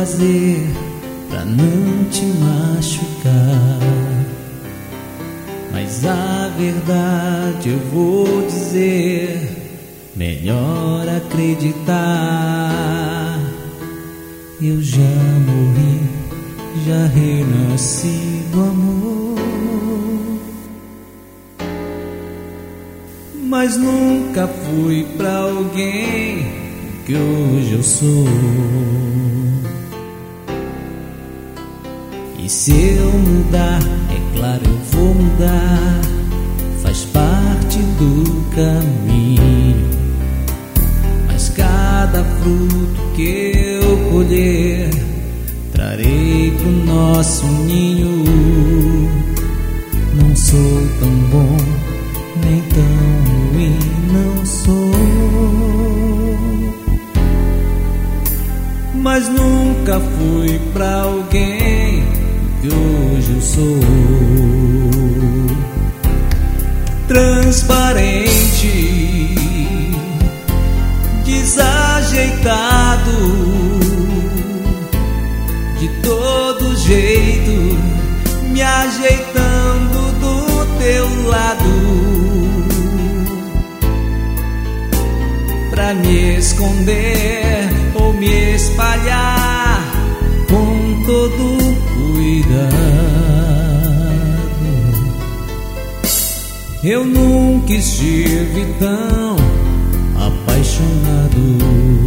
fazer pra não te machucar? Mas a verdade eu vou dizer, melhor acreditar. Eu já morri, já renasci do amor, mas nunca fui pra alguém que hoje eu sou. E se eu mudar, é claro eu vou mudar, faz parte do caminho. Mas cada fruto que eu colher, trarei pro nosso ninho. Não sou tão bom, nem tão ruim, não sou, mas nunca fui pra alguém que hoje eu sou. Transparente, desajeitado, de todo jeito, me ajeitando do teu lado, pra me esconder ou me espalhar com todo cuidado. Eu nunca estive tão apaixonado.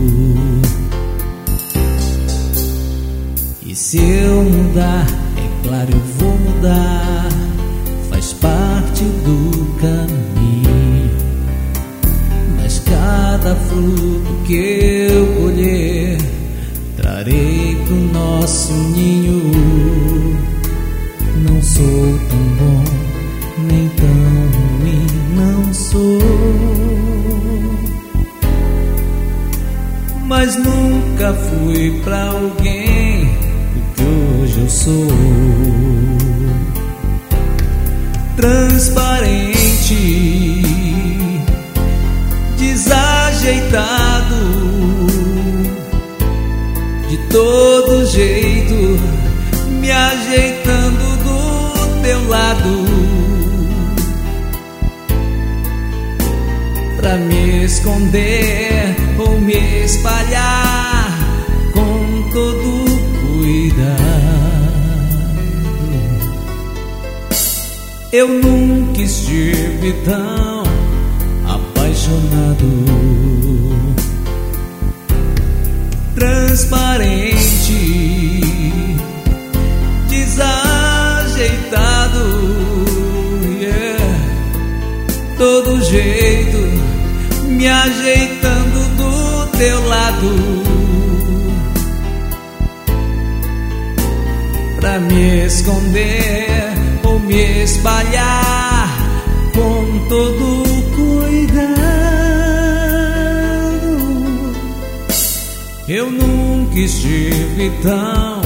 E se eu mudar, é claro eu vou mudar, faz parte do caminho. Mas cada fruto que eu colher, trarei pro nosso ninho. Não sou tão bom, nem tão ruim, não sou, mas nunca fui pra alguém o que hoje eu sou. Transparente, desajeitado, de todo jeito, me ajeitando do teu lado, pra me esconder ou me espalhar com todo cuidado. Eu nunca estive tão apaixonado. Transparente, desajeitado, yeah, todo jeito, me ajeitando do teu lado, pra me esconder ou me espalhar com todo cuidado. Eu nunca estive tão